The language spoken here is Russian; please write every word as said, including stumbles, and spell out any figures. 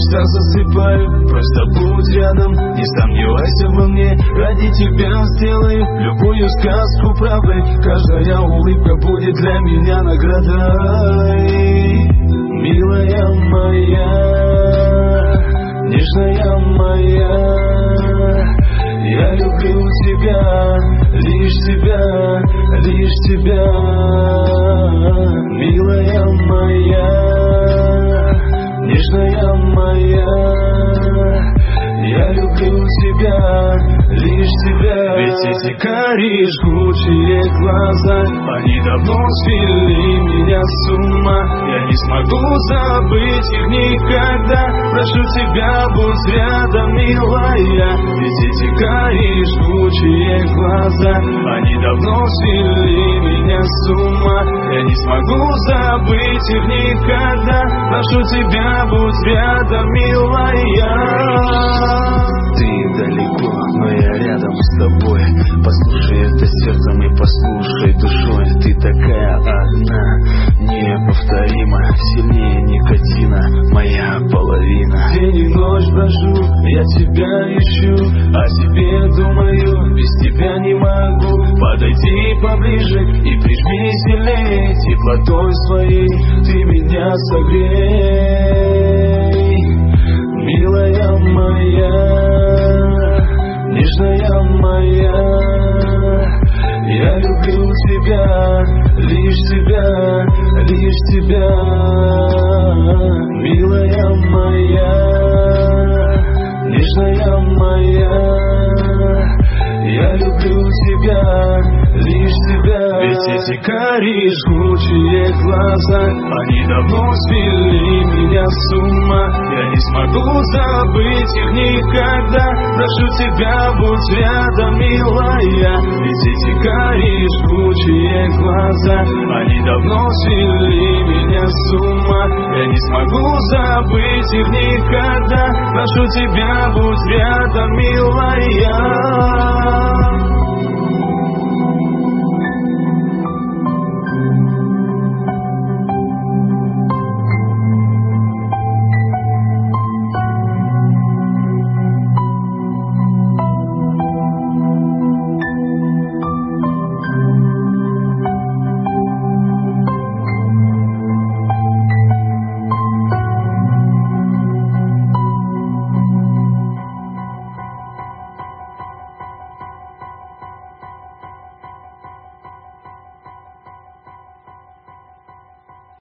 мечтах засыпаю. Просто будь рядом, не сомневайся во мне. Ради тебя сделаю любую сказку правдой. Каждая улыбка будет для меня наградой. Милая моя, нежная моя, я люблю тебя, лишь тебя, лишь тебя. Милая моя, нежная моя, я люблю тебя, лишь тебя. Ведь эти карие жгучие глаза, они давно свели меня с ума. Я не смогу забыть их никогда. Прошу тебя, будь рядом, милая. Ведь эти карие жгучие глаза, они давно свели меня с ума. Я не смогу забыть их никогда. Прошу тебя, будь рядом, милая. Ты далеко, но я рядом с тобой. Послушай это сердцем и послушай душой. Ты такая одна, неповторима, сильнее никотина, моя половина. День и ночь брожу, я тебя ищу, о тебе думаю, без тебя не могу. Подойди поближе и прижми сильнее, теплотой своей ты меня согрей. Милая моя, нежная моя, я люблю тебя, лишь тебя, лишь тебя. Милая моя, нежная моя, я люблю тебя, лишь тебя. Ведь эти карие жгучие глаза, они давно свели меня с ума. Я не смогу забыть их никогда. Прошу тебя, будь рядом, милая. Ведь эти карие жгучие глаза, они давно свели меня с ума. Я не смогу забыть их никогда. Прошу тебя, будь рядом, милая.